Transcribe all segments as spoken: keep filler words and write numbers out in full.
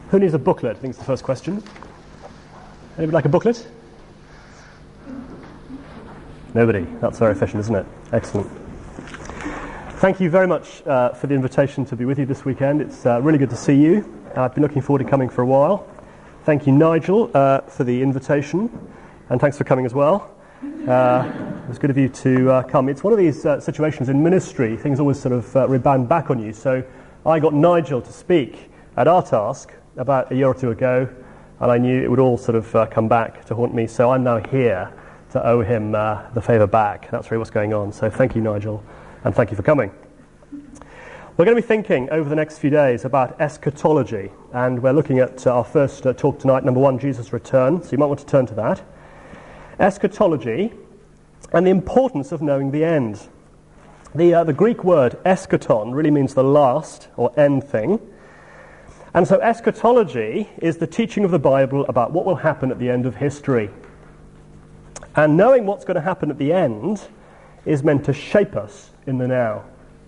Who needs a booklet? I think it's the first question. Anybody like a booklet? Nobody. That's very efficient, isn't it? Excellent. Thank you very much uh, for the invitation to be with you this weekend. It's uh, really good to see you. I've been looking forward to coming for a while. Thank you, Nigel, uh, for the invitation, and thanks for coming as well. Uh, it was good of you to uh, come. It's one of these uh, situations in ministry, things always sort of uh, rebound back on you. So I got Nigel to speak at our task about a year or two ago, and I knew it would all sort of uh, come back to haunt me, so I'm now here to owe him uh, the favour back. That's really what's going on. So thank you, Nigel, and thank you for coming. We're going to be thinking over the next few days about eschatology, and we're looking at uh, our first uh, talk tonight, number one, Jesus' return, so you might want to turn to that. Eschatology and the importance of knowing the end. The, uh, the Greek word eschaton really means the last or end thing. And so eschatology is the teaching of the Bible about what will happen at the end of history. And knowing what's going to happen at the end is meant to shape us in the now.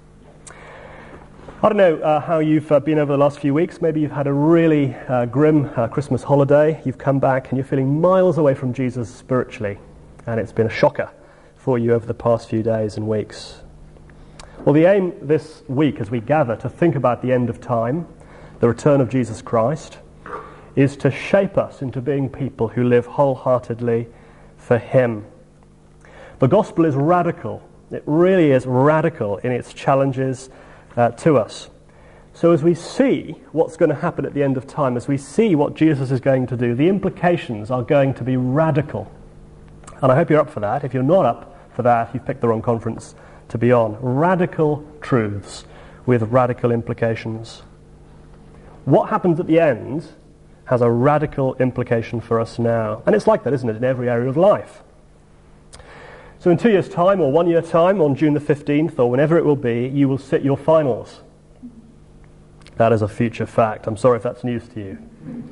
I don't know uh, how you've uh, been over the last few weeks. Maybe you've had a really uh, grim uh, Christmas holiday. You've come back and you're feeling miles away from Jesus spiritually. And it's been a shocker for you over the past few days and weeks. Well, the aim this week as we gather to think about the end of time, the return of Jesus Christ, is to shape us into being people who live wholeheartedly for Him. The gospel is radical. It really is radical in its challenges Uh, to us. So as we see what's going to happen at the end of time, as we see what Jesus is going to do, the implications are going to be radical. And I hope you're up for that. If you're not up for that, you've picked the wrong conference to be on. Radical truths with radical implications. What happens at the end has a radical implication for us now. And it's like that, isn't it, in every area of life. So in two years' time, or one year time, on June the fifteenth, or whenever it will be, you will sit your finals. That is a future fact. I'm sorry if that's news to you.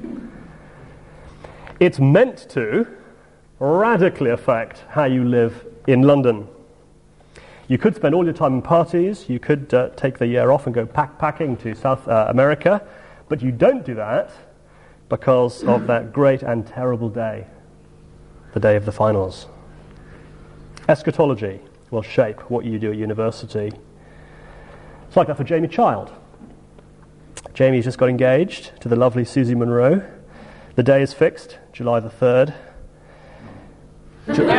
It's meant to radically affect how you live in London. You could spend all your time in parties, you could uh, take the year off and go backpacking to South uh, America, but you don't do that because of that great and terrible day, the day of the finals. Eschatology will shape what you do at university. It's like that for Jamie Child. Jamie's just got engaged to the lovely Susie Monroe. The day is fixed, July the third. Ju-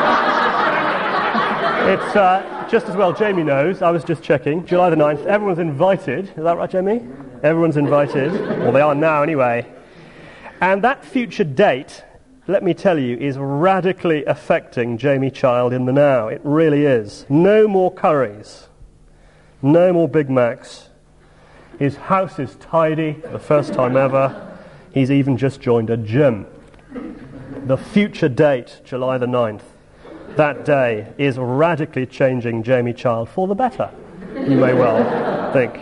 it's uh, just as well Jamie knows, I was just checking, July the ninth. Everyone's invited. Is that right, Jamie? Everyone's invited. Well, they are now anyway. And that future date, let me tell you, is radically affecting Jamie Child in the now. It really is. No more curries. No more Big Macs. His house is tidy, for the first time ever. He's even just joined a gym. The future date, July the ninth, that day is radically changing Jamie Child for the better, you may well think.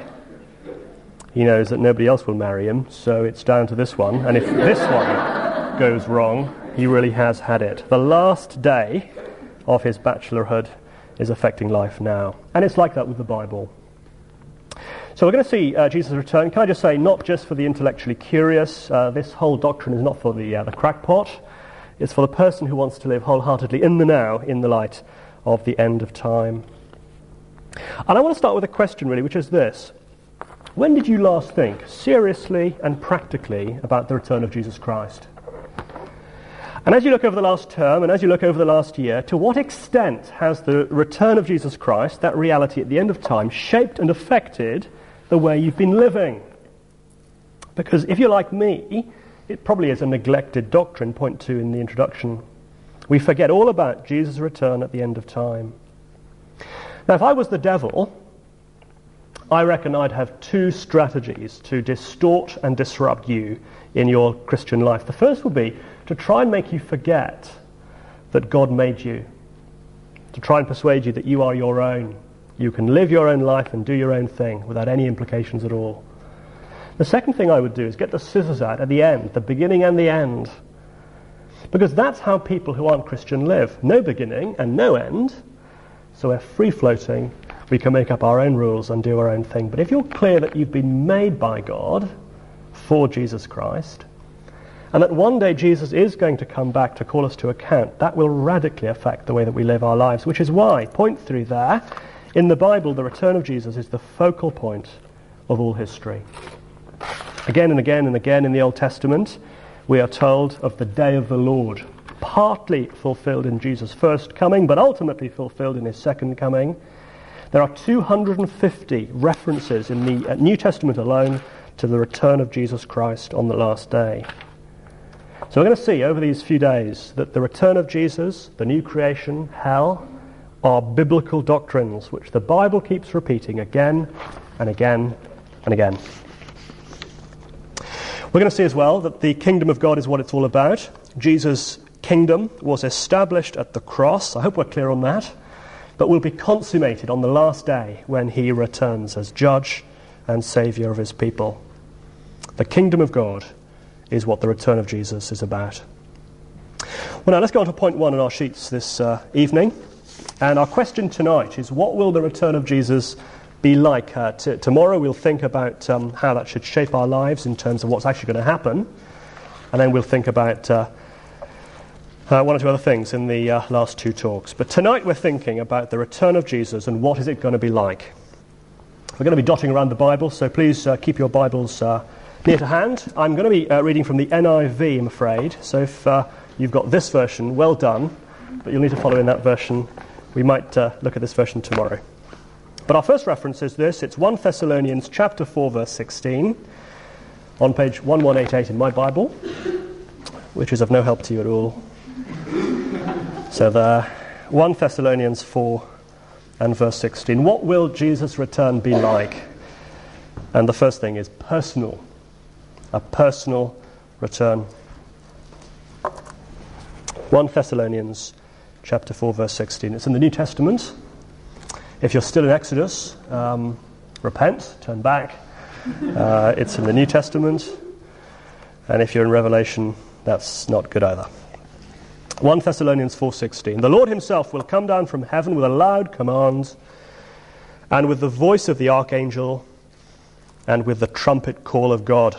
He knows that nobody else will marry him, so it's down to this one. And if this one goes wrong, he really has had it. The last day of his bachelorhood is affecting life now. And it's like that with the Bible. So we're going to see uh, Jesus' return. Can I just say, not just for the intellectually curious. Uh, this whole doctrine is not for the, uh, the crackpot. It's for the person who wants to live wholeheartedly in the now, in the light of the end of time. And I want to start with a question, really, which is this. When did you last think seriously and practically about the return of Jesus Christ? And as you look over the last term, and as you look over the last year, to what extent has the return of Jesus Christ, that reality at the end of time, shaped and affected the way you've been living? Because if you're like me, it probably is a neglected doctrine, point two in the introduction. We forget all about Jesus' return at the end of time. Now, if I was the devil, I reckon I'd have two strategies to distort and disrupt you in your Christian life. The first would be to try and make you forget that God made you, to try and persuade you that you are your own. You can live your own life and do your own thing without any implications at all. The second thing I would do is get the scissors out at the end, the beginning and the end. Because that's how people who aren't Christian live. No beginning and no end. So we're free-floating. We can make up our own rules and do our own thing. But if you're clear that you've been made by God for Jesus Christ, and that one day Jesus is going to come back to call us to account, that will radically affect the way that we live our lives, which is why, point through there, in the Bible, the return of Jesus is the focal point of all history. Again and again and again in the Old Testament, we are told of the day of the Lord, partly fulfilled in Jesus' first coming, but ultimately fulfilled in his second coming. There are two hundred fifty references in the New Testament alone to the return of Jesus Christ on the last day. So we're going to see over these few days that the return of Jesus, the new creation, hell, are biblical doctrines which the Bible keeps repeating again and again and again. We're going to see as well that the kingdom of God is what it's all about. Jesus' kingdom was established at the cross. I hope we're clear on that. But will be consummated on the last day when he returns as judge and saviour of his people. The kingdom of God is what the return of Jesus is about. Well, now let's go on to point one in our sheets this uh, evening. And our question tonight is, what will the return of Jesus be like? Uh, t- tomorrow we'll think about um, how that should shape our lives in terms of what's actually going to happen. And then we'll think about uh, uh, one or two other things in the uh, last two talks. But tonight we're thinking about the return of Jesus and what is it going to be like. We're going to be dotting around the Bible, so please uh, keep your Bibles uh, near to hand. I'm going to be uh, reading from the N I V, I'm afraid. So if uh, you've got this version, well done. But you'll need to follow in that version. We might uh, look at this version tomorrow. But our first reference is this. It's First Thessalonians chapter four, verse sixteen, on page eleven eighty-eight in my Bible, which is of no help to you at all. So there, First Thessalonians four and verse sixteen. What will Jesus' return be like? And the first thing is personal. A personal return. First Thessalonians chapter four, verse sixteen. It's in the New Testament. If you're still in Exodus, um, repent, turn back. Uh, it's in the New Testament. And if you're in Revelation, that's not good either. First Thessalonians four sixteen. The Lord himself will come down from heaven with a loud command, and with the voice of the archangel, and with the trumpet call of God.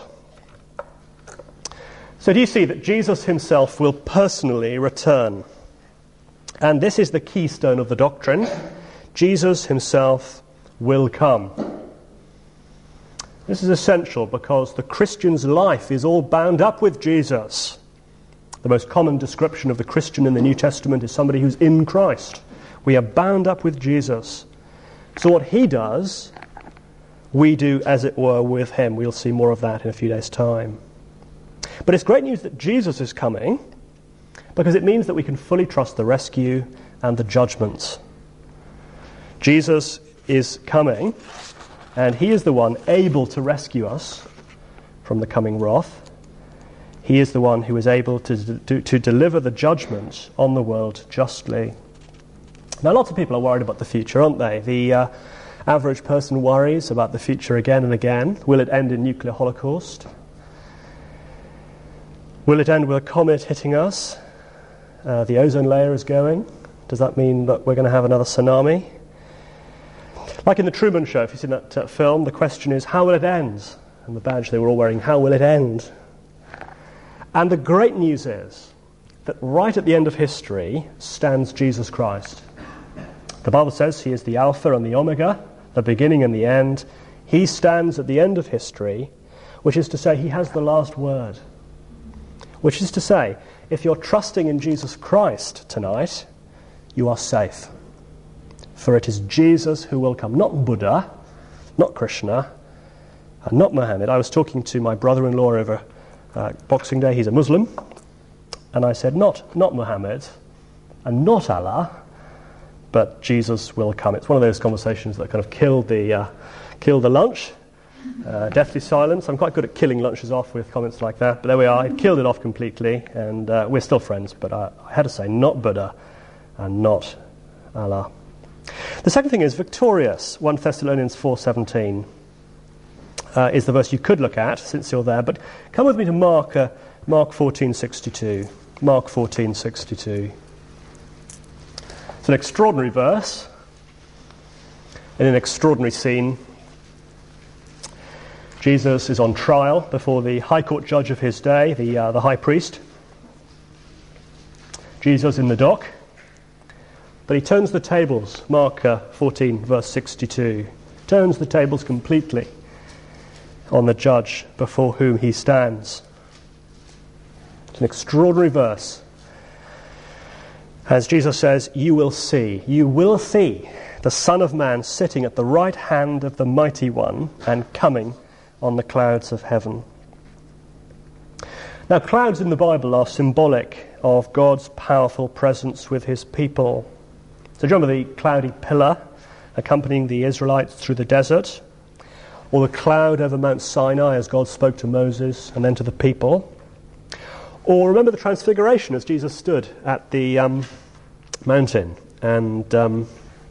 So do you see that Jesus himself will personally return? And this is the keystone of the doctrine. Jesus himself will come. This is essential because the Christian's life is all bound up with Jesus. The most common description of the Christian in the New Testament is somebody who's in Christ. We are bound up with Jesus. So what he does, we do as it were with him. We'll see more of that in a few days' time. But it's great news that Jesus is coming, because it means that we can fully trust the rescue and the judgment. Jesus is coming, and he is the one able to rescue us from the coming wrath. He is the one who is able to, to, to deliver the judgment on the world justly. Now, lots of people are worried about the future, aren't they? The uh, average person worries about the future again and again. Will it end in nuclear holocaust? Will it end with a comet hitting us? Uh, the ozone layer is going. Does that mean that we're going to have another tsunami? Like in the Truman Show, if you've seen that uh, film, the question is, how will it end? And the badge they were all wearing, how will it end? And the great news is that right at the end of history stands Jesus Christ. The Bible says he is the Alpha and the Omega, the beginning and the end. He stands at the end of history, which is to say he has the last word. Which is to say, if you're trusting in Jesus Christ tonight, you are safe. For it is Jesus who will come, not Buddha, not Krishna, and not Muhammad. I was talking to my brother-in-law over uh, Boxing Day. He's a Muslim. And I said, not, not Muhammad, and not Allah, but Jesus will come. It's one of those conversations that kind of killed the, uh, killed the lunch. Uh, deathly silence. I'm quite good at killing lunches off with comments like that, but there we are. It killed it off completely, and uh, we're still friends, but I, I had to say not Buddha and not Allah. The second thing is victorious. First Thessalonians four seventeen uh, is the verse you could look at since you're there, but come with me to Mark uh, Mark fourteen sixty-two. Mark fourteen sixty-two. It's an extraordinary verse in an extraordinary scene. Jesus is on trial before the high court judge of his day, the, uh, the high priest. Jesus in the dock. But he turns the tables, Mark uh, fourteen, verse sixty-two. Turns the tables completely on the judge before whom he stands. It's an extraordinary verse. As Jesus says, you will see, you will see the Son of Man sitting at the right hand of the Mighty One and coming on the clouds of heaven. Now, clouds in the Bible are symbolic of God's powerful presence with his people. So do you remember the cloudy pillar accompanying the Israelites through the desert? Or the cloud over Mount Sinai as God spoke to Moses and then to the people? Or remember the transfiguration as Jesus stood at the um, mountain and um,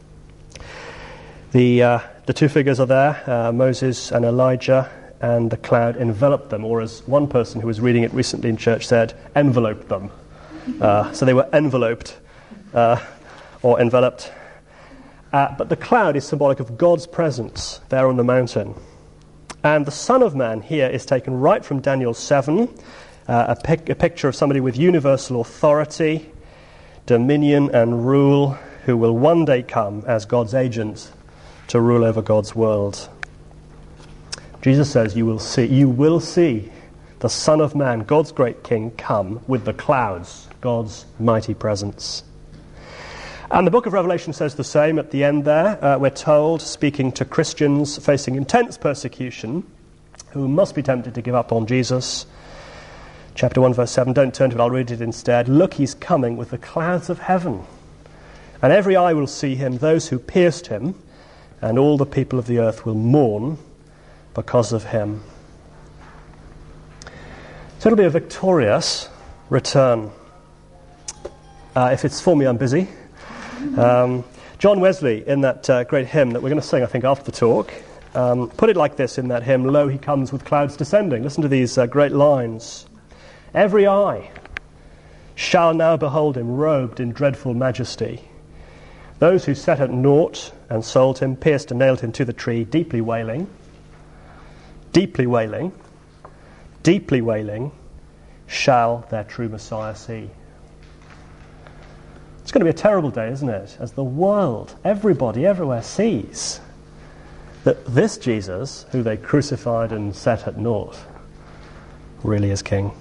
the uh, the two figures are there, uh, Moses and Elijah, and the cloud enveloped them, or as one person who was reading it recently in church said, enveloped them. Uh, so they were enveloped uh, or enveloped. Uh, but the cloud is symbolic of God's presence there on the mountain. And the Son of Man here is taken right from Daniel seven, uh, a, pic- a picture of somebody with universal authority, dominion and rule, who will one day come as God's agent to rule over God's world. Jesus says, you will see, you will see the Son of Man, God's great King, come with the clouds, God's mighty presence. And the book of Revelation says the same at the end there. Uh, we're told, speaking to Christians facing intense persecution, who must be tempted to give up on Jesus. Chapter one, verse seven, don't turn to it, I'll read it instead. Look, he's coming with the clouds of heaven, and every eye will see him, those who pierced him, and all the people of the earth will mourn because of him. So it'll be a victorious return. Uh, if it's for me, I'm busy. Um, John Wesley, in that uh, great hymn that we're going to sing, I think, after the talk, um, put it like this in that hymn, Lo, he comes with clouds descending. Listen to these uh, great lines. Every eye shall now behold him, robed in dreadful majesty. Those who set at naught and sold him, pierced and nailed him to the tree, deeply wailing, deeply wailing, deeply wailing, shall their true Messiah see. It's going to be a terrible day, isn't it? As the world, everybody, everywhere sees that this Jesus, who they crucified and set at naught, really is King.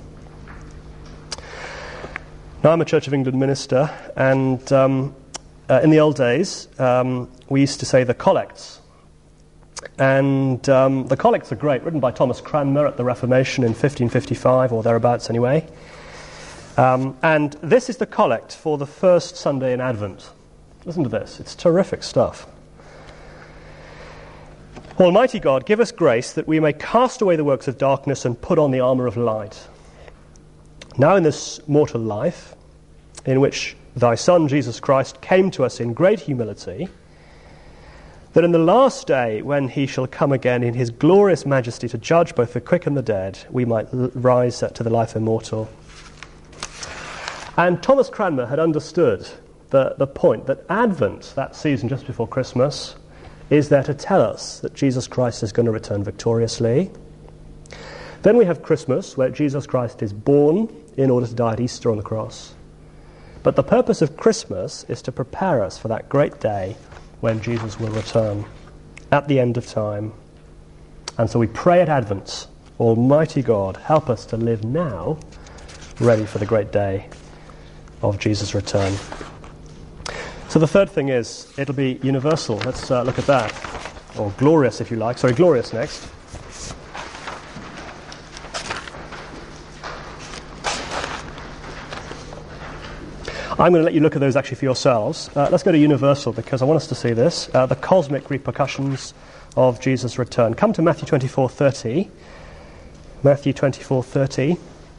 Now, I'm a Church of England minister, and um, uh, in the old days, um, we used to say the collects. And um, the collects are great, written by Thomas Cranmer at the Reformation in fifteen fifty-five, or thereabouts anyway. Um, and this is the collect for the first Sunday in Advent. Listen to this. It's terrific stuff. Almighty God, give us grace that we may cast away the works of darkness and put on the armour of light. Now in this mortal life, in which thy Son, Jesus Christ, came to us in great humility, that in the last day, when he shall come again in his glorious majesty to judge both the quick and the dead, we might l- rise to the life immortal. And Thomas Cranmer had understood the, the point that Advent, that season just before Christmas, is there to tell us that Jesus Christ is going to return victoriously. Then we have Christmas, where Jesus Christ is born in order to die at Easter on the cross. But the purpose of Christmas is to prepare us for that great day when Jesus will return at the end of time. And so we pray at Advent, Almighty God, help us to live now, ready for the great day of Jesus' return. So the third thing is, it'll be universal. Let's uh, look at that. Or glorious, if you like. Sorry, glorious next. I'm going to let you look at those actually for yourselves. Uh, let's go to universal, because I want us to see this. Uh, the cosmic repercussions of Jesus' return. Come to Matthew twenty-four thirty. Matthew twenty-four thirty.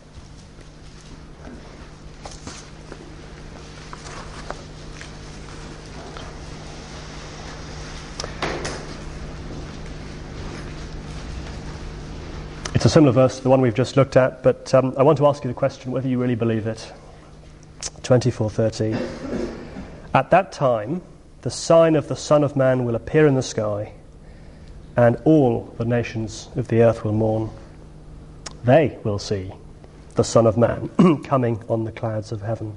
It's a similar verse to the one we've just looked at, but um, I want to ask you the question whether you really believe it. twenty-four thirty. At that time, the sign of the Son of Man will appear in the sky, and all the nations of the earth will mourn. They will see the Son of Man coming on the clouds of heaven.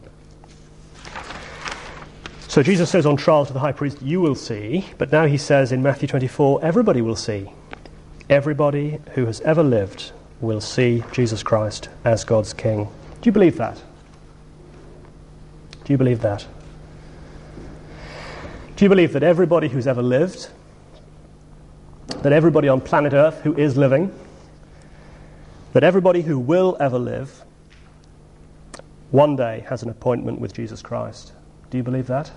So Jesus says on trial to the high priest, you will see, but now he says in Matthew twenty-four, everybody will see. Everybody who has ever lived will see Jesus Christ as God's King. Do you believe that? Do you believe that? Do you believe that everybody who's ever lived, that everybody on planet Earth who is living, that everybody who will ever live, one day has an appointment with Jesus Christ? Do you believe that?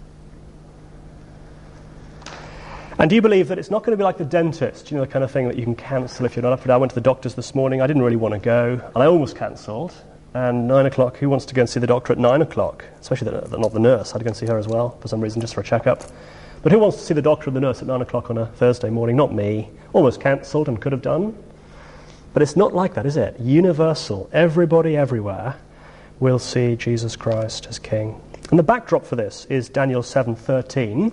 And do you believe that it's not going to be like the dentist, you know, the kind of thing that you can cancel if you're not up for it? I went to the doctor's this morning, I didn't really want to go, and I almost cancelled. And nine o'clock, who wants to go and see the doctor at nine o'clock? Especially the, not the nurse, I'd go and see her as well, for some reason, just for a checkup. But who wants to see the doctor or the nurse at nine o'clock on a Thursday morning? Not me. Almost cancelled and could have done. But it's not like that, is it? Universal. Everybody everywhere will see Jesus Christ as King. And the backdrop for this is Daniel seven thirteen.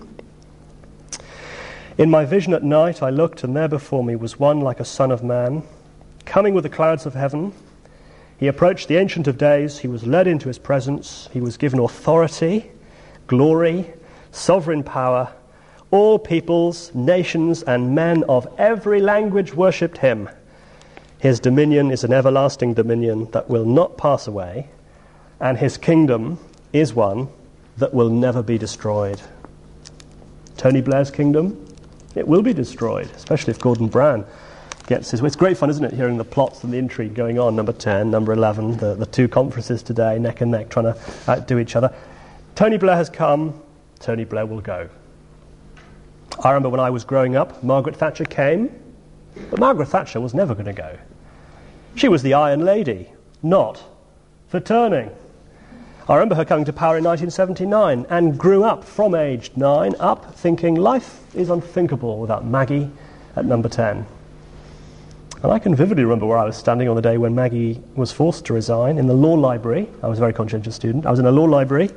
In my vision at night I looked, and there before me was one like a son of man, coming with the clouds of heaven. He approached the Ancient of Days, he was led into his presence, he was given authority, glory, sovereign power. All peoples, nations, and men of every language worshipped him. His dominion is an everlasting dominion that will not pass away, and his kingdom is one that will never be destroyed. Tony Blair's kingdom, it will be destroyed, especially if Gordon Brown gets his way. It's great fun, isn't it, hearing the plots and the intrigue going on. Number ten, number eleven, the, the two conferences today, neck and neck, trying to outdo each other. Tony Blair has come, Tony Blair will go. I remember when I was growing up, Margaret Thatcher came, but Margaret Thatcher was never going to go. She was the Iron Lady, not for turning. I remember her coming to power in nineteen seventy-nine and grew up from aged nine up thinking life is unthinkable without Maggie at number ten. And I can vividly remember where I was standing on the day when Maggie was forced to resign in the law library. I was a very conscientious student. I was in a law library.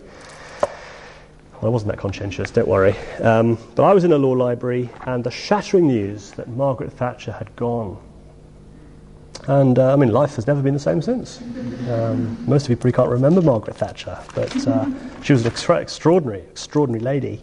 Well, I wasn't that conscientious, don't worry. Um, but I was in a law library, and the shattering news that Margaret Thatcher had gone. And, uh, I mean, life has never been the same since. Um, most of you probably can't remember Margaret Thatcher, but uh, she was an extra- extraordinary, extraordinary lady.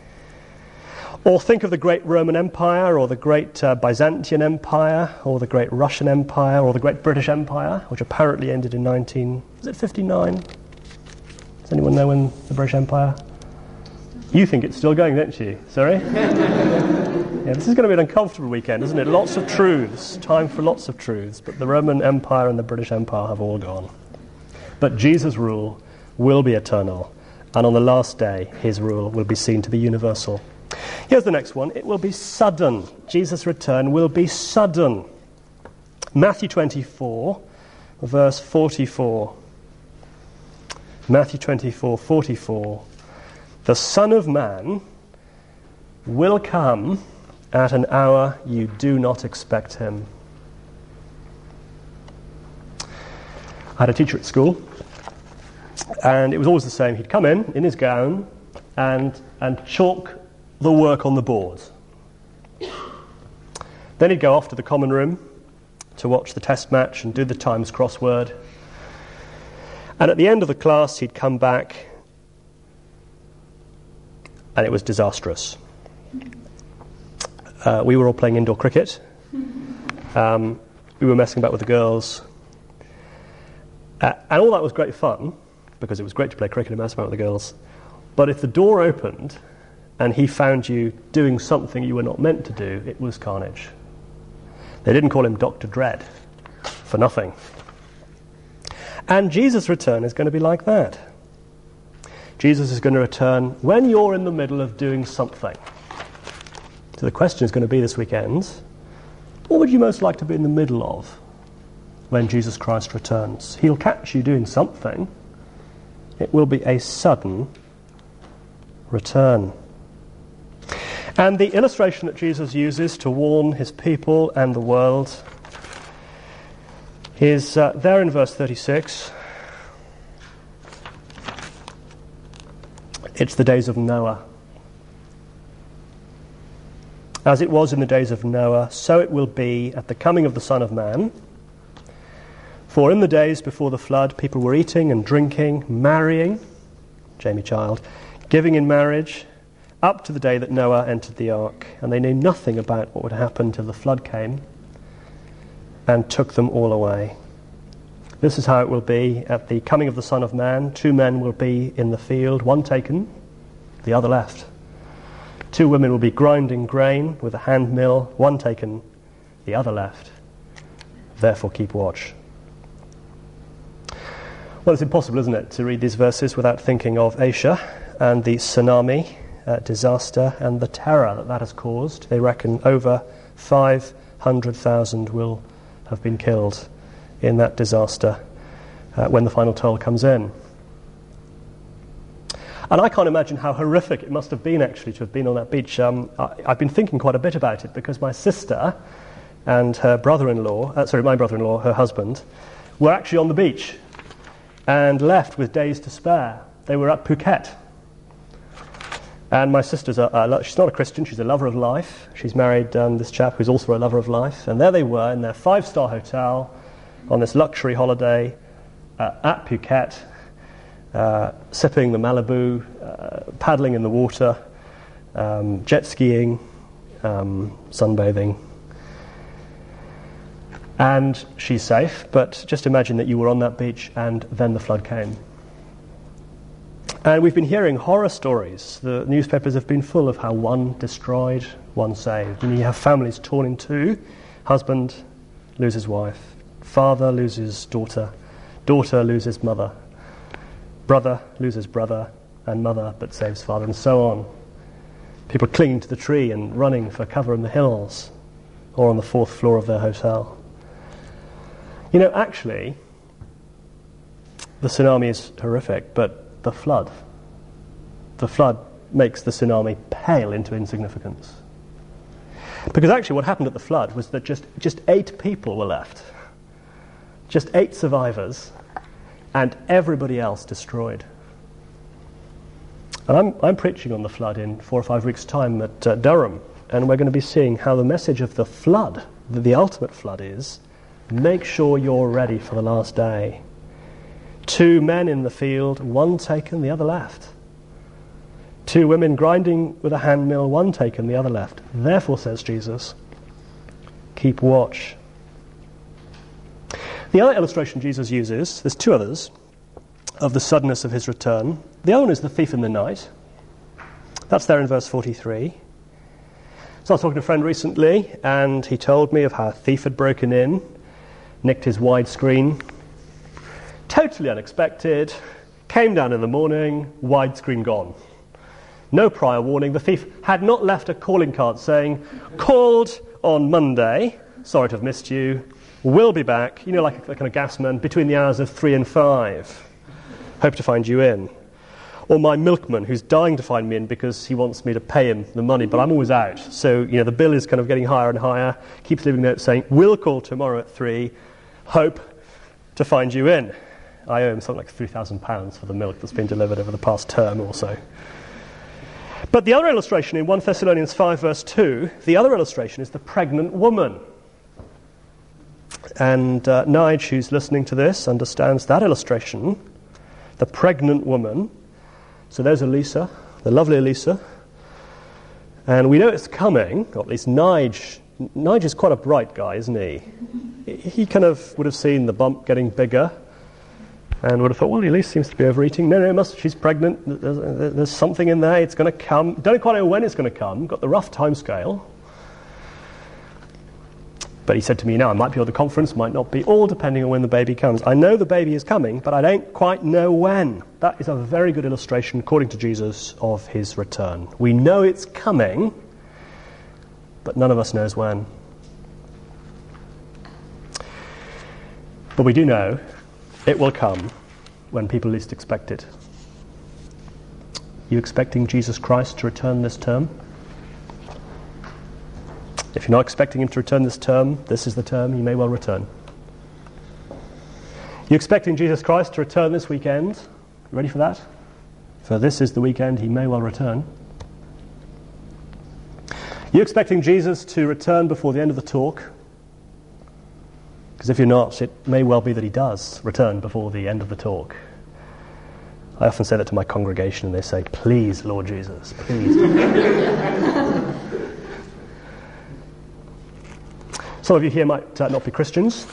Or think of the great Roman Empire, or the great uh, Byzantine Empire, or the great Russian Empire, or the great British Empire, which apparently ended in nineteen... Was it fifty-nine? Does anyone know when the British Empire... You think it's still going, don't you? Sorry? Yeah, this is going to be an uncomfortable weekend, isn't it? Lots of truths. Time for lots of truths. But the Roman Empire and the British Empire have all gone. But Jesus' rule will be eternal. And on the last day, his rule will be seen to be universal. Here's the next one. It will be sudden. Jesus' return will be sudden. Matthew twenty-four, verse forty-four. Matthew twenty-four, forty-four. The Son of Man will come at an hour you do not expect him. I had a teacher at school, and it was always the same. He'd come in, in his gown, and, and chalk the work on the board. Then he'd go off to the common room to watch the test match and do the Times crossword. And at the end of the class, he'd come back, and it was disastrous. Uh, we were all playing indoor cricket. Um, we were messing about with the girls. Uh, and all that was great fun, because it was great to play cricket and mess about with the girls. But if the door opened and he found you doing something you were not meant to do, it was carnage. They didn't call him Doctor Dread for nothing. And Jesus' return is going to be like that. Jesus is going to return when you're in the middle of doing something. So the question is going to be this weekend, what would you most like to be in the middle of when Jesus Christ returns? He'll catch you doing something. It will be a sudden return. And the illustration that Jesus uses to warn his people and the world is uh, there in verse thirty-six. It's the days of Noah. As it was in the days of Noah, so it will be at the coming of the Son of Man. For in the days before the flood, people were eating and drinking, marrying, Jamie Child, giving in marriage, up to the day that Noah entered the ark, and they knew nothing about what would happen till the flood came and took them all away. This is how it will be at the coming of the Son of Man. Two men will be in the field, one taken, the other left. Two women will be grinding grain with a hand mill, one taken, the other left. Therefore keep watch. Well, it's impossible, isn't it, to read these verses without thinking of Asia and the tsunami uh, disaster and the terror that that has caused. They reckon over five hundred thousand will have been killed in that disaster uh, when the final toll comes in. And I can't imagine how horrific it must have been, actually, to have been on that beach. Um, I, I've been thinking quite a bit about it because my sister and her brother-in-law, uh, sorry, my brother-in-law, her husband, were actually on the beach and left with days to spare. They were at Phuket. And my sister's a, a, she's not a Christian, she's a lover of life. She's married um, this chap who's also a lover of life. And there they were in their five-star hotel on this luxury holiday uh, at Phuket, uh, sipping the Malibu, uh, paddling in the water, um, jet skiing, um, sunbathing. And she's safe, but just imagine that you were on that beach and then the flood came. And we've been hearing horror stories. The newspapers have been full of how one destroyed, one saved. And you have families torn in two. Husband loses wife. Father loses daughter. Daughter loses mother. Brother loses brother and mother but saves father, and so on. People clinging to the tree and running for cover in the hills or on the fourth floor of their hotel. You know, actually, the tsunami is horrific, but the flood, the flood makes the tsunami pale into insignificance. Because actually what happened at the flood was that just, just eight people were left. Just eight survivors, and everybody else destroyed. And I'm, I'm preaching on the flood in four or five weeks' time at uh, Durham, and we're going to be seeing how the message of the flood, the, the ultimate flood is, make sure you're ready for the last day. Two men in the field, one taken, the other left. Two women grinding with a hand mill, one taken, the other left. Therefore, says Jesus, keep watch. The other illustration Jesus uses, there's two others, of the suddenness of his return. The other one is the thief in the night. That's there in verse forty-three. So I was talking to a friend recently, and he told me of how a thief had broken in, nicked his widescreen. Totally unexpected, came down in the morning, widescreen gone. No prior warning. The thief had not left a calling card saying, called on Monday, sorry to have missed you, will be back, you know, like a, a kind of gasman, between the hours of three and five. Hope to find you in. Or my milkman, who's dying to find me in because he wants me to pay him the money, but I'm always out. So, you know, the bill is kind of getting higher and higher, keeps leaving notes saying, will call tomorrow at three, hope to find you in. I owe him something like three thousand pounds for the milk that's been delivered over the past term or so. But the other illustration in First Thessalonians five verse two, the other illustration is the pregnant woman. And uh, Nige, who's listening to this, understands that illustration, the pregnant woman. So there's Elisa, the lovely Elisa. And we know it's coming, or at least Nige. Nige is quite a bright guy, isn't he? He kind of would have seen the bump getting bigger and would have thought, well, Elise seems to be overeating. No, no, must, she's pregnant. There's, there's something in there. It's going to come. Don't quite know when it's going to come. Got the rough time scale. But he said to me, now, I might be at the conference, might not be, all depending on when the baby comes. I know the baby is coming, but I don't quite know when. That is a very good illustration, according to Jesus, of his return. We know it's coming, but none of us knows when. But we do know it will come when people least expect it. You expecting Jesus Christ to return this term? If you're not expecting him to return this term, this is the term he may well return. You expecting Jesus Christ to return this weekend? You ready for that? For this is the weekend he may well return. You expecting Jesus to return before the end of the talk? Because if you're not, it may well be that he does return before the end of the talk. I often say that to my congregation and they say, please, Lord Jesus, please. Some of you here might uh, not be Christians.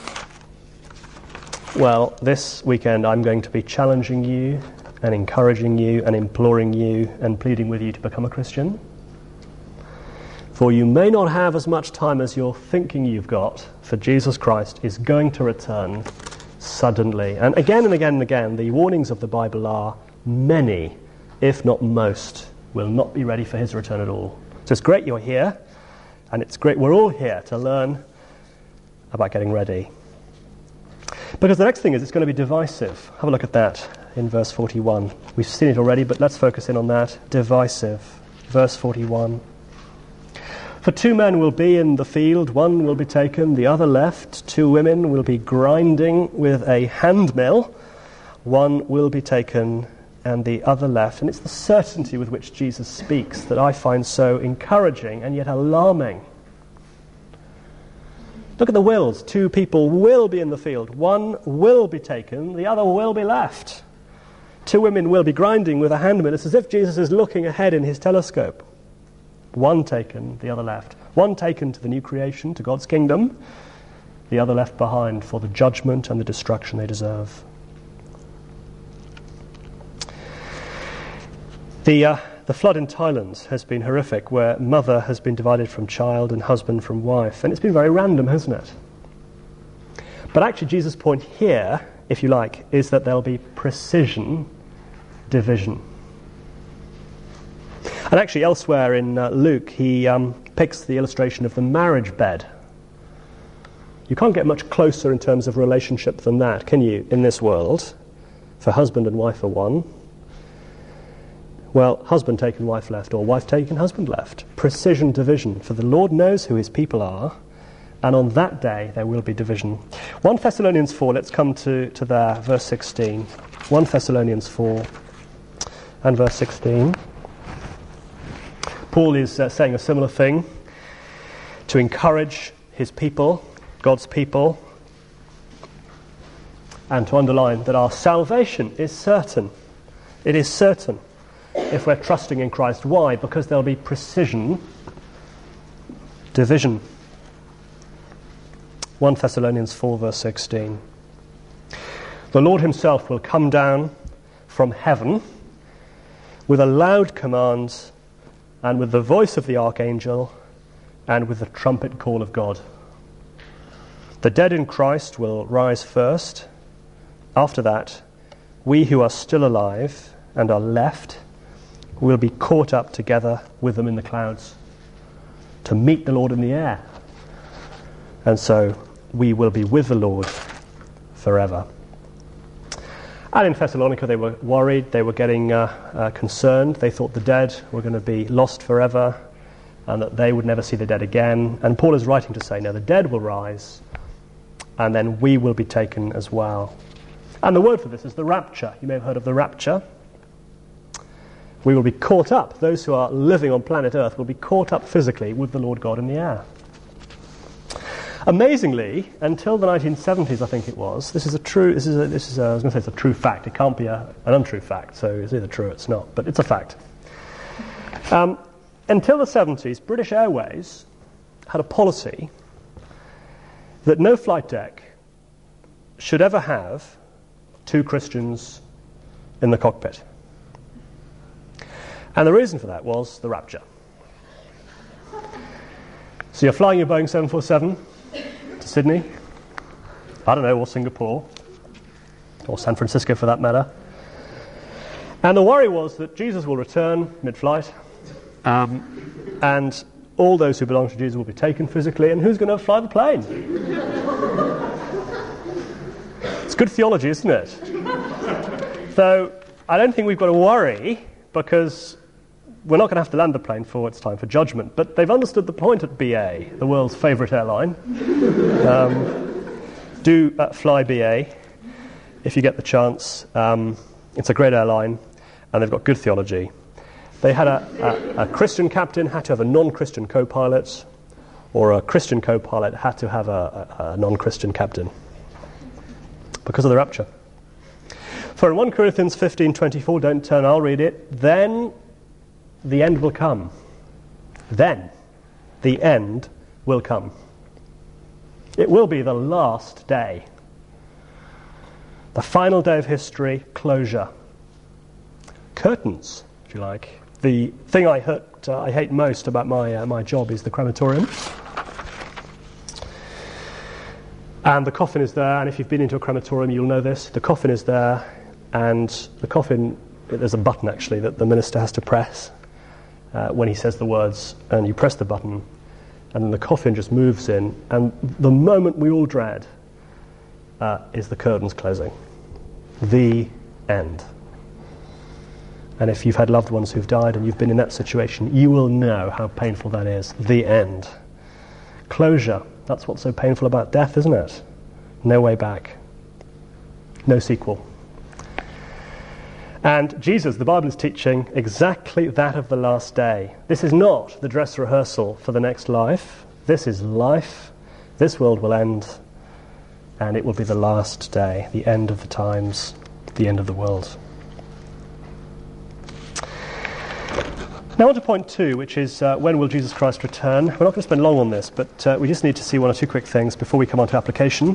Well, this weekend I'm going to be challenging you and encouraging you and imploring you and pleading with you to become a Christian. For you may not have as much time as you're thinking you've got, for Jesus Christ is going to return suddenly. And again and again and again, the warnings of the Bible are many, if not most, will not be ready for his return at all. So it's great you're here, and it's great we're all here to learn about getting ready. Because the next thing is it's going to be divisive. Have a look at that in verse forty-one. We've seen it already, but let's focus in on that. Divisive. Verse forty-one. For two men will be in the field, one will be taken, the other left. Two women will be grinding with a handmill, one will be taken and the other left. And it's the certainty with which Jesus speaks that I find so encouraging and yet alarming. Look at the wills. Two people will be in the field, one will be taken, the other will be left. Two women will be grinding with a handmill. It's as if Jesus is looking ahead in his telescope. One taken, the other left. One taken to the new creation, to God's kingdom. The other left behind for the judgment and the destruction they deserve. The, uh, the flood in Thailand has been horrific, where mother has been divided from child and husband from wife. And it's been very random, hasn't it? But actually Jesus' point here, if you like, is that there'll be precision division. And actually elsewhere in uh, Luke, he um, picks the illustration of the marriage bed. You can't get much closer in terms of relationship than that, can you, in this world? For husband and wife are one. Well, husband taken, wife left, or wife taken, husband left. Precision division, for the Lord knows who his people are, and on that day there will be division. First Thessalonians four, let's come to, to there, verse sixteen. First Thessalonians four and verse sixteen. Paul is uh, saying a similar thing to encourage his people, God's people, and to underline that our salvation is certain. It is certain if we're trusting in Christ. Why? Because there'll be precision division. First Thessalonians four verse sixteen. The Lord himself will come down from heaven with a loud command, and with the voice of the archangel, and with the trumpet call of God. The dead in Christ will rise first. After that, we who are still alive and are left will be caught up together with them in the clouds to meet the Lord in the air. And so we will be with the Lord forever. And in Thessalonica they were worried, they were getting uh, uh, concerned. They thought the dead were going to be lost forever and that they would never see the dead again. And Paul is writing to say, no, the dead will rise and then we will be taken as well. And the word for this is the rapture. You may have heard of the rapture. We will be caught up. Those who are living on planet Earth will be caught up physically with the Lord God in the air. Amazingly, until the nineteen seventies, I think it was, this is a true, this is a, this is a, I was going to say it's a true fact. It can't be a, an untrue fact, so it's either true or it's not, but it's a fact. Um, until the seventies, British Airways had a policy that no flight deck should ever have two Christians in the cockpit. And the reason for that was the rapture. So you're flying your Boeing seven forty-seven to Sydney, I don't know, or Singapore, or San Francisco for that matter. And the worry was that Jesus will return mid-flight, um, and all those who belong to Jesus will be taken physically, and who's going to fly the plane? It's good theology, isn't it? So I don't think we've got to worry, because we're not going to have to land the plane for it's time for judgment. But they've understood the point at B A, the world's favourite airline. Um, do uh, fly B A if you get the chance. Um, it's a great airline, and they've got good theology. They had a, a, a Christian captain had to have a non-Christian co-pilot, or a Christian co-pilot had to have a, a, a non-Christian captain, because of the rapture. For in First Corinthians fifteen twenty-four, don't turn, I'll read it, then the end will come. Then the end will come. It will be the last day. The final day of history, closure. Curtains, if you like. The thing I hate, uh, I hate most about my uh, my job is the crematorium. And the coffin is there, and if you've been into a crematorium, you'll know this. The coffin is there, and the coffin, there's a button actually that the minister has to press uh, when he says the words, and you press the button, and then the coffin just moves in, and the moment we all dread uh, is the curtains closing. The end. And if you've had loved ones who've died and you've been in that situation, you will know how painful that is. The end. Closure. That's what's so painful about death, isn't it? No way back. No sequel. And Jesus, the Bible is teaching exactly that of the last day. This is not the dress rehearsal for the next life. This is life. This world will end, and it will be the last day, the end of the times, the end of the world. Now on to point two, which is uh, when will Jesus Christ return? We're not going to spend long on this, but uh, we just need to see one or two quick things before we come on to application.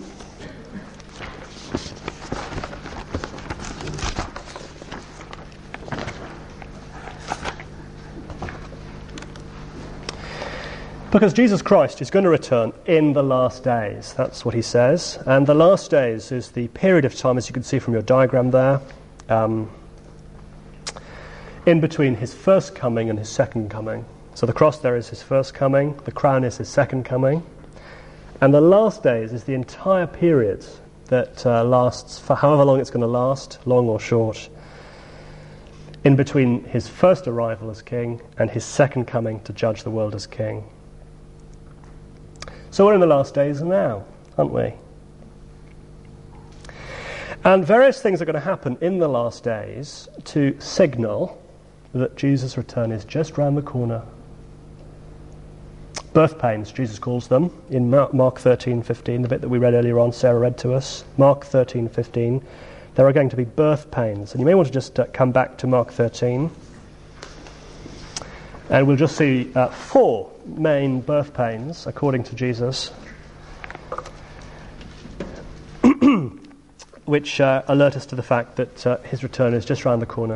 Because Jesus Christ is going to return in the last days. That's what he says. And the last days is the period of time, as you can see from your diagram there, um, in between his first coming and his second coming. So the cross there is his first coming, the crown is his second coming, and the last days is the entire period that uh, lasts for however long it's going to last, long or short, in between his first arrival as king and his second coming to judge the world as king. So we're in the last days now, aren't we? And various things are going to happen in the last days to signal that Jesus' return is just round the corner. Birth pains, Jesus calls them, in Mark thirteen fifteen, the bit that we read earlier on, Sarah read to us. Mark thirteen fifteen, there are going to be birth pains. And you may want to just uh, come back to Mark thirteen. And we'll just see uh, four main birth pains, according to Jesus, which uh, alert us to the fact that uh, his return is just round the corner.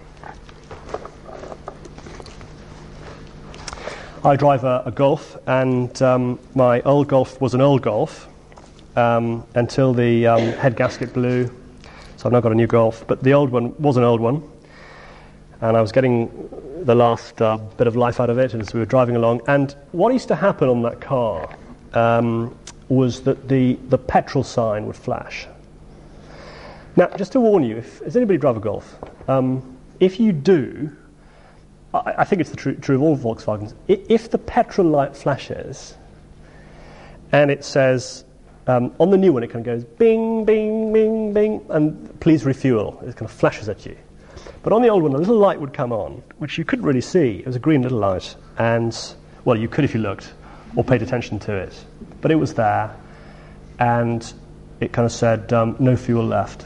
I drive a, a Golf, and um, my old Golf was an old Golf um, until the um, head gasket blew, so I've now got a new Golf, but the old one was an old one, and I was getting the last uh, bit of life out of it as we were driving along, and what used to happen on that car um, was that the, the petrol sign would flash. Now, just to warn you, if, has anybody drive a Golf? Um, if you do, I, I think it's the true, true of all Volkswagens. If the petrol light flashes and it says, um, on the new one it kind of goes bing, bing, bing, bing, and please refuel. It kind of flashes at you. But on the old one, a little light would come on, which you couldn't really see. It was a green little light. And, well, you could if you looked or paid attention to it. But it was there, and it kind of said, um, no fuel left.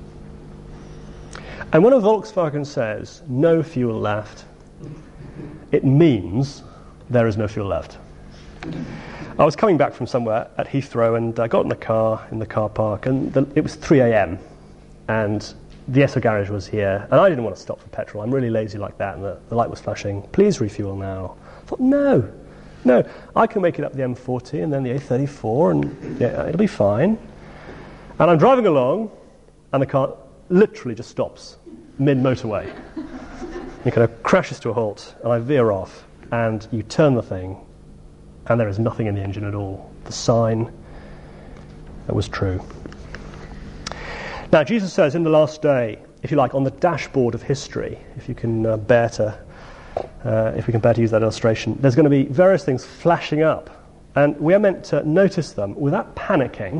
And when a Volkswagen says, no fuel left, it means there is no fuel left. I was coming back from somewhere at Heathrow, and I got in the car, in the car park, and the, it was three a.m., and the Esso garage was here, and I didn't want to stop for petrol. I'm really lazy like that, and the, the light was flashing. Please refuel now. I thought, no, no, I can make it up the M forty and then the A thirty-four, and yeah, it'll be fine. And I'm driving along, and the car literally just stops mid-motorway. It kind of crashes to a halt, and I veer off, and you turn the thing, and there is nothing in the engine at all. The sign, that was true. Now, Jesus says in the last day, if you like, on the dashboard of history, if you can uh, bear to, uh, if we can bear to use that illustration, there's going to be various things flashing up, and we are meant to notice them without panicking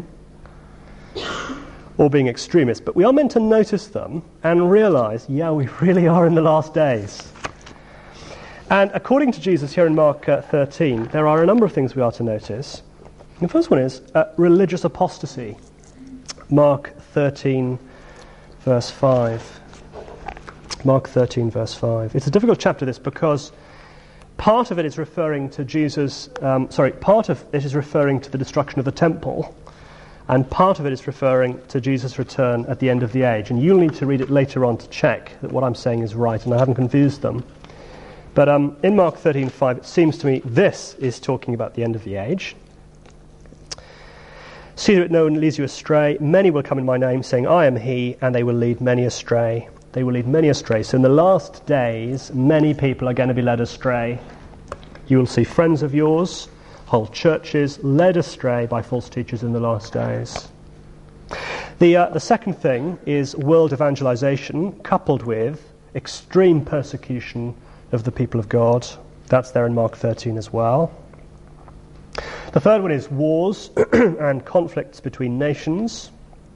or being extremists, but we are meant to notice them and realize, yeah, we really are in the last days. And according to Jesus here in Mark uh, thirteen, there are a number of things we are to notice. The first one is uh, religious apostasy. Mark thirteen, verse five. Mark thirteen, verse five. It's a difficult chapter, this, because part of it is referring to Jesus, um, sorry, part of it is referring to the destruction of the temple, and part of it is referring to Jesus' return at the end of the age. And you'll need to read it later on to check that what I'm saying is right, and I haven't confused them. But um, in Mark thirteen five, it seems to me this is talking about the end of the age. See that no one leads you astray. Many will come in my name, saying, I am he, and they will lead many astray. They will lead many astray. So in the last days, many people are going to be led astray. You will see friends of yours, whole churches, led astray by false teachers in the last days. The, uh, the second thing is world evangelization, coupled with extreme persecution of the people of God. That's there in Mark thirteen as well. The third one is wars and conflicts between nations.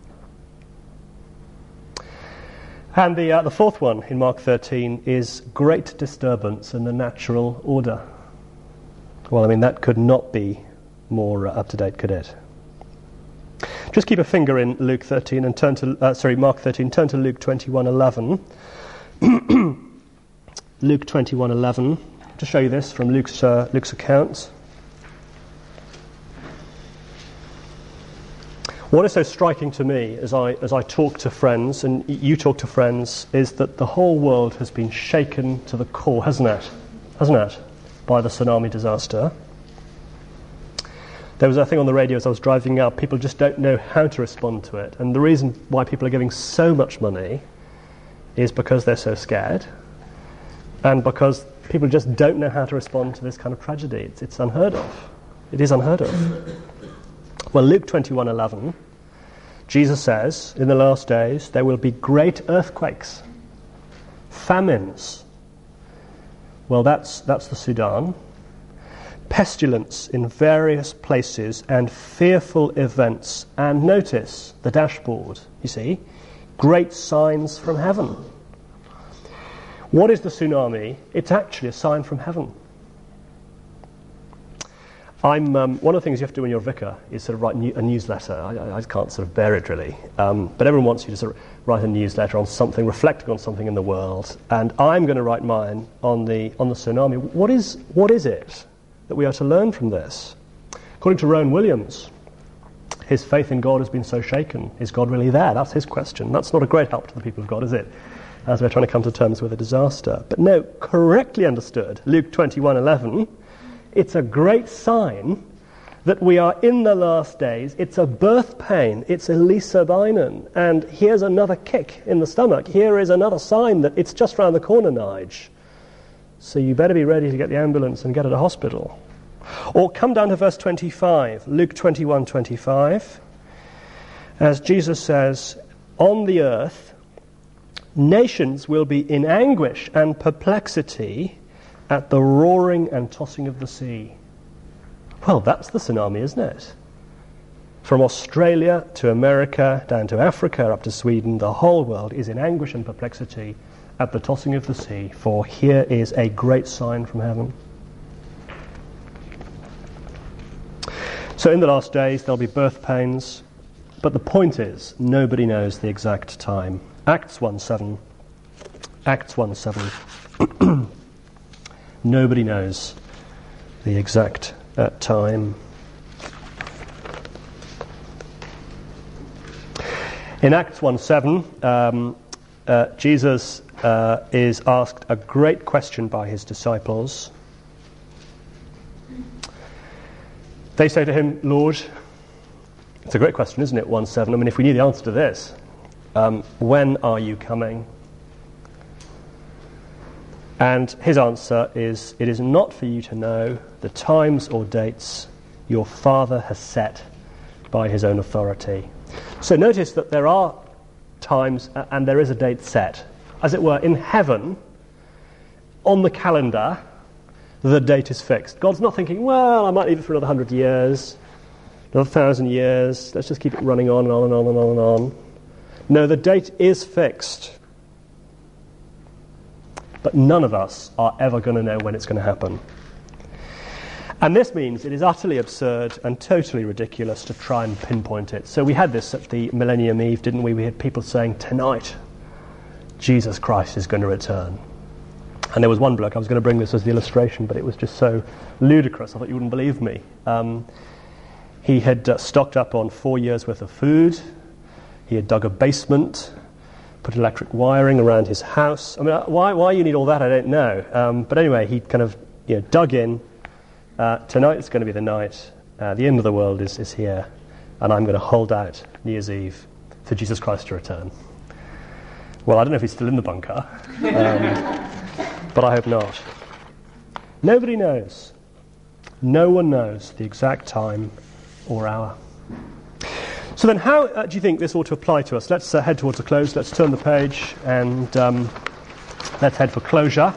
And the uh, the fourth one in Mark thirteen is great disturbance in the natural order. Well, I mean, that could not be more uh, up to date, could it? Just keep a finger in Luke thirteen and turn to uh, sorry Mark thirteen. Turn to Luke twenty-one eleven. Luke twenty-one eleven. To show you this from Luke's uh, Luke's account. What is so striking to me as I as I talk to friends, and you talk to friends, is that the whole world has been shaken to the core, hasn't it? Hasn't it? By the tsunami disaster. There was a thing on the radio as I was driving up, people just don't know how to respond to it. And the reason why people are giving so much money is because they're so scared, and because people just don't know how to respond to this kind of tragedy. It's, it's unheard of. It is unheard of. Well, Luke twenty-one eleven, Jesus says, in the last days there will be great earthquakes, famines. Well, that's that's the Sudan. Pestilence in various places and fearful events. And notice the dashboard, you see, great signs from heaven. What is the tsunami? It's actually a sign from heaven. I'm um, one of the things you have to do when you're a vicar is sort of write new, a newsletter. I, I can't sort of bear it really, um, but everyone wants you to sort of write a newsletter on something, reflecting on something in the world. And I'm going to write mine on the on the tsunami. What is what is it that we are to learn from this? According to Rowan Williams, his faith in God has been so shaken. Is God really there? That's his question. That's not a great help to the people of God, is it? As we're trying to come to terms with a disaster. But no, correctly understood, Luke twenty-one eleven. It's a great sign that we are in the last days. It's a birth pain. It's Elisa Binen. And here's another kick in the stomach. Here is another sign that it's just round the corner, Nige. So you better be ready to get the ambulance and get to the hospital. Or come down to verse twenty-five, Luke twenty-one twenty-five. As Jesus says, on the earth, nations will be in anguish and perplexity at the roaring and tossing of the sea. Well, that's the tsunami, isn't it? From Australia to America, down to Africa, up to Sweden, the whole world is in anguish and perplexity at the tossing of the sea, for here is a great sign from heaven. So in the last days there'll be birth pains, but the point is, nobody knows the exact time. Acts one seven. Acts one seven. Nobody knows the exact uh, time. In Acts one seven, um, uh, Jesus uh, is asked a great question by his disciples. They say to him, Lord, it's a great question, isn't it, one seven? I mean, if we knew the answer to this, um, when are you coming? And his answer is, it is not for you to know the times or dates your Father has set by his own authority. So notice that there are times and there is a date set. As it were, in heaven, on the calendar, the date is fixed. God's not thinking, well, I might leave it for another hundred years, another thousand years, let's just keep it running on and on and on and on and on. No, the date is fixed. but none of us are ever going to know when it's going to happen. And this means it is utterly absurd and totally ridiculous to try and pinpoint it. So we had this at the Millennium Eve, didn't we? We had people saying, tonight, Jesus Christ is going to return. And there was one bloke, I was going to bring this as the illustration, but it was just so ludicrous, I thought you wouldn't believe me. Um, he had uh, stocked up on four years' worth of food. He had dug a basement, put electric wiring around his house. I mean, why, why you need all that, I don't know. Um, but anyway, he kind of you know, dug in. Uh, tonight is going to be the night. Uh, the end of the world is, is here. And I'm going to hold out New Year's Eve for Jesus Christ to return. Well, I don't know if he's still in the bunker. Um, but I hope not. Nobody knows. No one knows the exact time or hour. So then how uh, do you think this ought to apply to us? Let's uh, head towards a close. Let's turn the page and um, let's head for closure.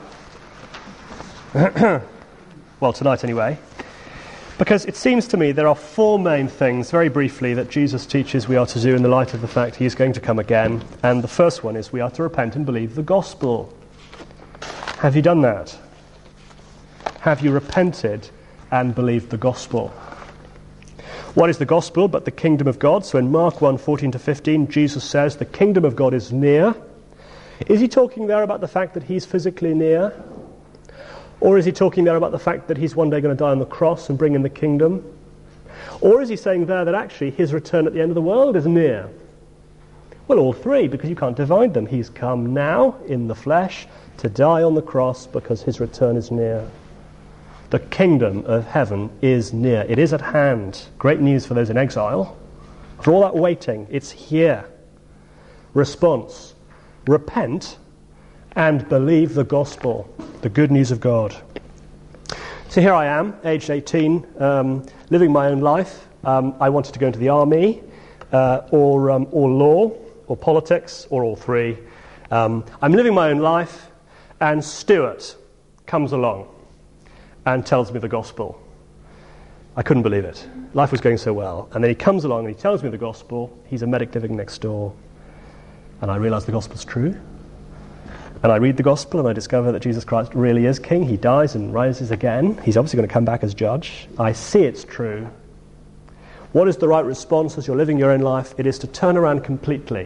Well, tonight anyway. Because it seems to me there are four main things, very briefly, that Jesus teaches we are to do in the light of the fact he is going to come again. And the first one is we are to repent and believe the gospel. Have you done that? Have you repented and believed the gospel? What is the gospel but the kingdom of God? So in Mark one, fourteen to fifteen, Jesus says the kingdom of God is near. Is he talking there about the fact that he's physically near? Or is he talking there about the fact that he's one day going to die on the cross and bring in the kingdom? Or is he saying there that actually his return at the end of the world is near? Well, all three, because you can't divide them. He's come now in the flesh to die on the cross because his return is near. The kingdom of heaven is near. It is at hand. Great news for those in exile. After all that waiting, it's here. Response: repent and believe the gospel, the good news of God. So here I am, aged eighteen, um, living my own life. Um, I wanted to go into the army, uh, or um, or law, or politics, or all three. Um, I'm living my own life, and Stuart comes along and tells me the gospel. I couldn't believe it. Life was going so well. And then he comes along and he tells me the gospel. He's a medic living next door. And I realise the gospel's true. And I read the gospel and I discover that Jesus Christ really is king. He dies and rises again. He's obviously going to come back as judge. I see it's true. What is the right response as you're living your own life? It is to turn around completely.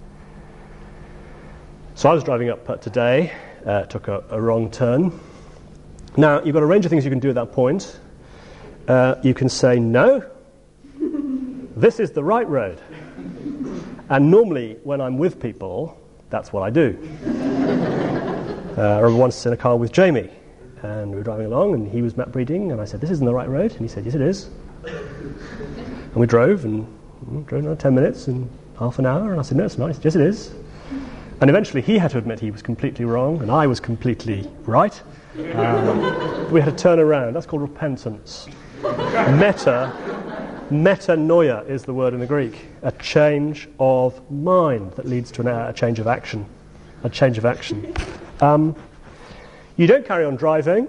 So I was driving up uh, today, uh, took a, a wrong turn. Now, you've got a range of things you can do at that point. Uh, you can say, no, this is the right road. And normally, when I'm with people, that's what I do. Uh, I remember once in a car with Jamie, and we were driving along, and he was map reading, and I said, this isn't the right road. And he said, yes, it is. And we drove, and mm, drove another ten minutes, and half an hour, and I said, no, it's not. He said, yes, it is. And eventually, he had to admit he was completely wrong, and I was completely right. Um, we had to turn around. That's called repentance. Meta, metanoia is the word in the Greek. A change of mind that leads to an, a change of action. A change of action. Um, you don't carry on driving.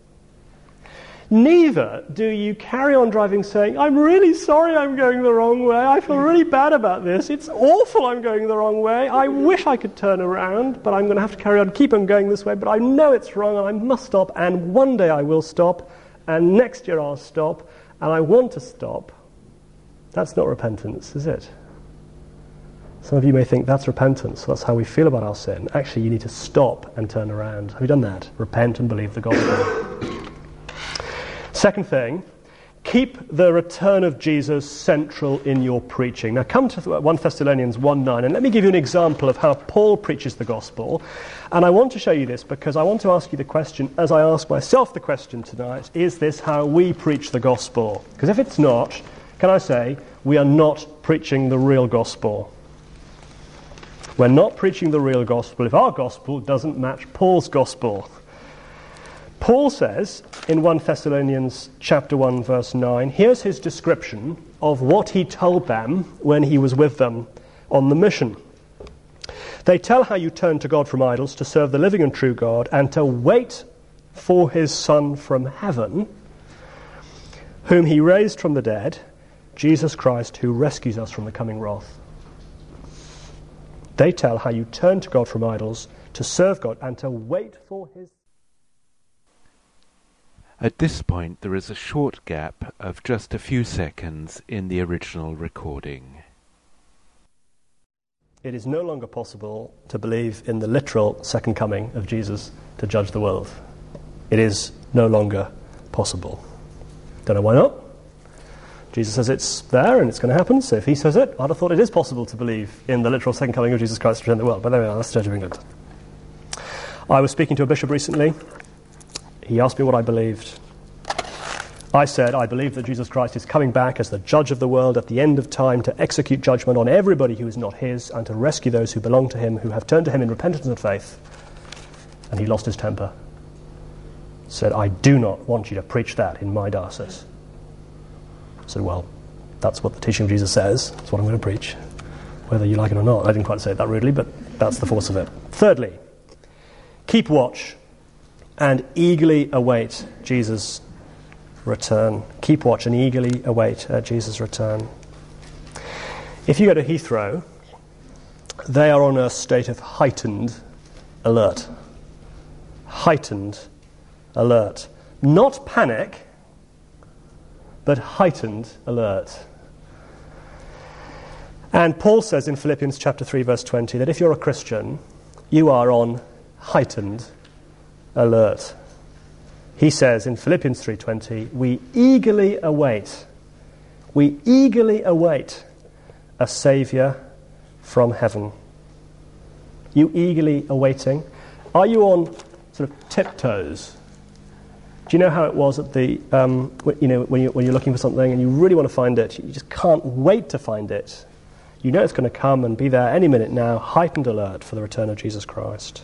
Neither do you carry on driving saying, I'm really sorry I'm going the wrong way. I feel really bad about this. It's awful I'm going the wrong way. I wish I could turn around, but I'm going to have to carry on, keep on going this way. But I know it's wrong and I must stop. And one day I will stop. And next year I'll stop. And I want to stop. That's not repentance, is it? Some of you may think that's repentance. That's how we feel about our sin. Actually, you need to stop and turn around. Have you done that? Repent and believe the gospel. Second thing, keep the return of Jesus central in your preaching. Now come to First Thessalonians one nine, and let me give you an example of how Paul preaches the gospel. And I want to show you this because I want to ask you the question, as I ask myself the question tonight, is this how we preach the gospel? Because if it's not, can I say, we are not preaching the real gospel. We're not preaching the real gospel if our gospel doesn't match Paul's gospel. Paul says in First Thessalonians chapter one, verse nine, here's his description of what he told them when he was with them on the mission. They tell how you turned to God from idols to serve the living and true God and to wait for his Son from heaven, whom he raised from the dead, Jesus Christ, who rescues us from the coming wrath. They tell how you turned to God from idols to to serve God and to wait for his... At this point, there is a short gap of just a few seconds in the original recording. It is no longer possible to believe in the literal second coming of Jesus to judge the world. It is no longer possible. Don't know why not. Jesus says it's there and it's going to happen, so if he says it, I'd have thought it is possible to believe in the literal second coming of Jesus Christ to return the world. But there we are, that's the Church of England. I was speaking to a bishop recently. He asked me what I believed. I said, I believe that Jesus Christ is coming back as the judge of the world at the end of time to execute judgment on everybody who is not his and to rescue those who belong to him, who have turned to him in repentance and faith. And he lost his temper. Said, I do not want you to preach that in my diocese. I said, well, that's what the teaching of Jesus says. That's what I'm going to preach, whether you like it or not. I didn't quite say it that rudely, but that's the force of it. Thirdly, keep watch and eagerly await Jesus' return. Keep watch and eagerly await uh, Jesus' return. If you go to Heathrow, they are on a state of heightened alert. Heightened alert. Not panic, but heightened alert. And Paul says in Philippians chapter three, verse twenty, that if you're a Christian, you are on heightened alert. He says in Philippians three twenty, we eagerly await, we eagerly await a Saviour from heaven. You eagerly awaiting? Are you on sort of tiptoes? Do you know how it was at the, um, you know, when, you, when you're looking for something and you really want to find it, you just can't wait to find it. You know it's going to come and be there any minute now, heightened alert for the return of Jesus Christ.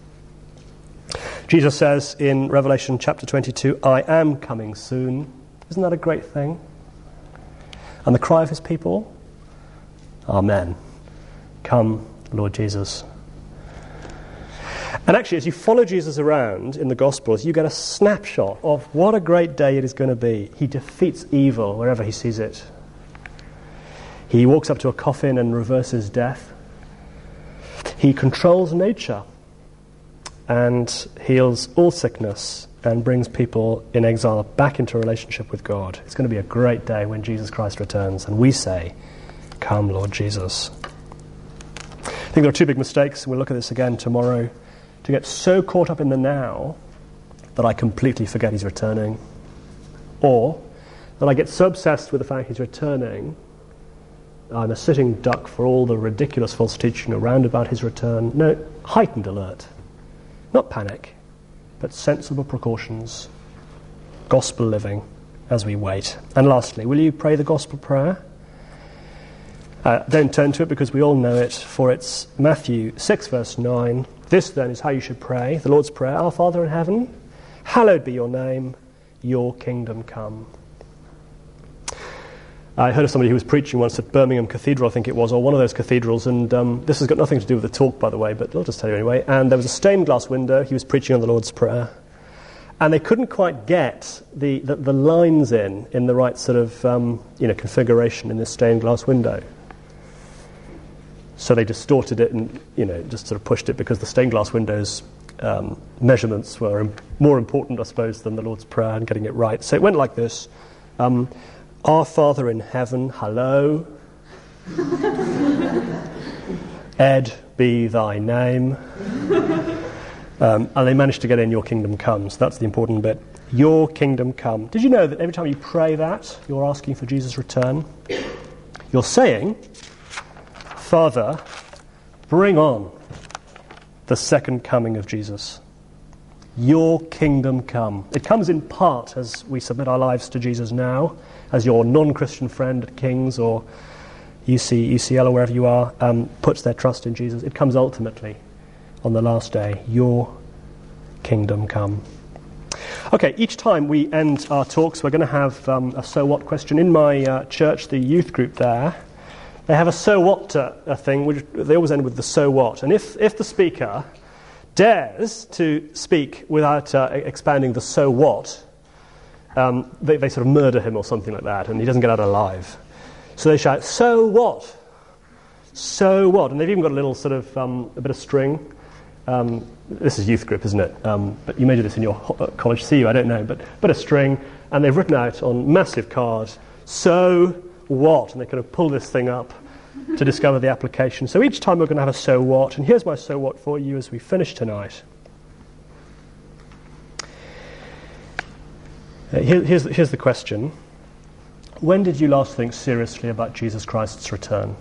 Jesus says in Revelation chapter twenty-two, I am coming soon. Isn't that a great thing? And the cry of his people? Amen. Come, Lord Jesus. And actually, as you follow Jesus around in the Gospels, you get a snapshot of what a great day it is going to be. He defeats evil wherever he sees it. He walks up to a coffin and reverses death. He controls nature and heals all sickness and brings people in exile back into a relationship with God. It's going to be a great day when Jesus Christ returns, and we say, come, Lord Jesus. I think there are two big mistakes, and we'll look at this again tomorrow. To get so caught up in the now that I completely forget he's returning, or that I get so obsessed with the fact he's returning, I'm a sitting duck for all the ridiculous false teaching around about his return. No, heightened alert. Not panic, but sensible precautions, gospel living as we wait. And lastly, will you pray the gospel prayer? Uh, don't turn to it because we all know it, for it's Matthew six verse nine. This then is how you should pray, the Lord's Prayer. Our Father in heaven, hallowed be your name, your kingdom come. I heard of somebody who was preaching once at Birmingham Cathedral, I think it was, or one of those cathedrals, and um, this has got nothing to do with the talk, by the way, but I'll just tell you anyway. And there was a stained glass window. He was preaching on the Lord's Prayer. And they couldn't quite get the, the, the lines in, in the right sort of um, you know, configuration in this stained glass window. So they distorted it and, you know, just sort of pushed it because the stained glass window's um, measurements were im- more important, I suppose, than the Lord's Prayer and getting it right. So it went like this. Um, Our Father in heaven, hello. Ed be thy name. Um, and they managed to get in, your kingdom come. So that's the important bit. Your kingdom come. Did you know that every time you pray that, you're asking for Jesus' return? You're saying, Father, bring on the second coming of Jesus. Your kingdom come. It comes in part as we submit our lives to Jesus now, as your non-Christian friend at King's or U C, U C L or wherever you are, um, puts their trust in Jesus. It comes ultimately on the last day. Your kingdom come. Okay, each time we end our talks, we're going to have um, a so what question. In my uh, church, the youth group there, they have a so what uh, a thing, which they always end with the so what. And if, if the speaker dares to speak without uh, expanding the so what, um, they, they sort of murder him or something like that, and he doesn't get out alive. So they shout, so what? So what? And they've even got a little sort of, um, a bit of string, Um, this is youth group, isn't it? Um, but you may do this in your ho- uh, college C U, I don't know. But, but a string, and they've written out on massive cards, so what? And they kind of pull this thing up to discover the application. So each time we're going to have a so what, and here's my so what for you as we finish tonight. Uh, here, here's, here's the question. When did you last think seriously about Jesus Christ's return?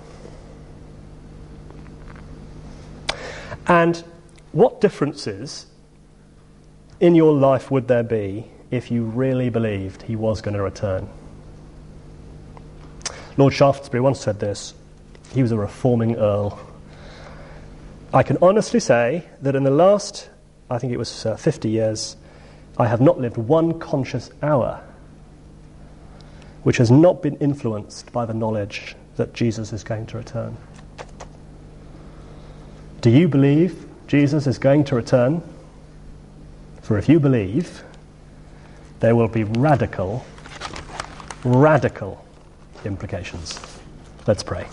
And what differences in your life would there be if you really believed he was going to return? Lord Shaftesbury once said this. He was a reforming earl. I can honestly say that in the last, I think it was uh, fifty years, I have not lived one conscious hour which has not been influenced by the knowledge that Jesus is going to return. Do you believe Jesus is going to return? For if you believe, there will be radical, radical implications. Let's pray.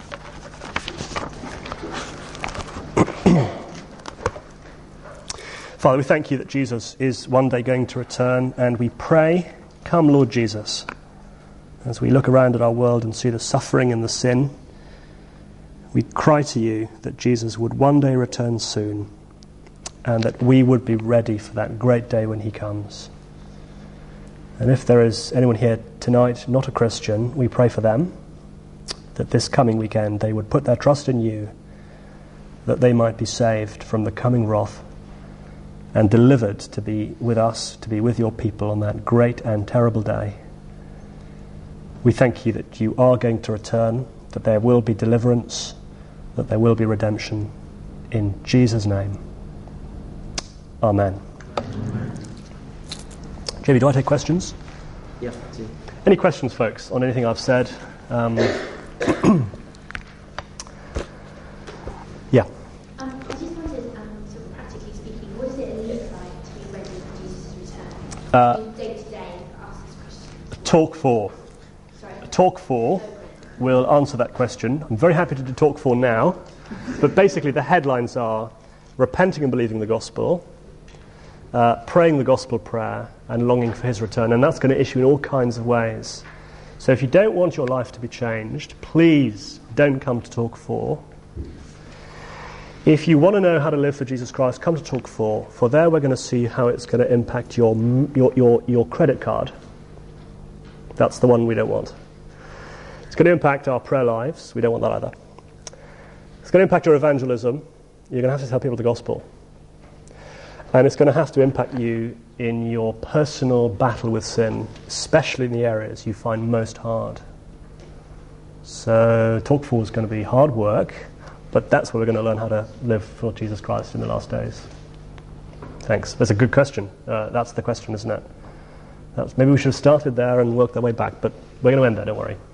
Father, we thank you that Jesus is one day going to return, and we pray, come Lord Jesus, as we look around at our world and see the suffering and the sin, we cry to you that Jesus would one day return soon, and that we would be ready for that great day when he comes. And if there is anyone here tonight not a Christian, we pray for them, that this coming weekend they would put their trust in you, that they might be saved from the coming wrath and delivered to be with us, to be with your people on that great and terrible day. We thank you that you are going to return, that there will be deliverance, that there will be redemption. In Jesus' name. Amen. Amen. Jamie, do I take questions? Yeah, I do. Any questions, folks, on anything I've said? Um, yeah. Um, I just wondered, um, sort of practically speaking, what does it look like to be ready for Jesus' return? Uh, I mean, day to day, ask this question. Talk four. Sorry. Talk four will answer that question. I'm very happy to do talk four now, but basically the headlines are repenting and believing the gospel, uh, praying the gospel prayer, and longing for his return. And that's going to issue in all kinds of ways. So if you don't want your life to be changed, please don't come to talk four. If you want to know how to live for Jesus Christ, come to talk four. For there we're going to see how it's going to impact your your your, your credit card. That's the one we don't want. It's going to impact our prayer lives. We don't want that either. It's going to impact your evangelism. You're going to have to tell people the gospel. And it's going to have to impact you in your personal battle with sin, especially in the areas you find most hard. So talk four is going to be hard work, but that's where we're going to learn how to live for Jesus Christ in the last days. Thanks. That's a good question. Uh, that's the question, isn't it? That's, maybe we should have started there and worked our way back, but we're going to end there, don't worry.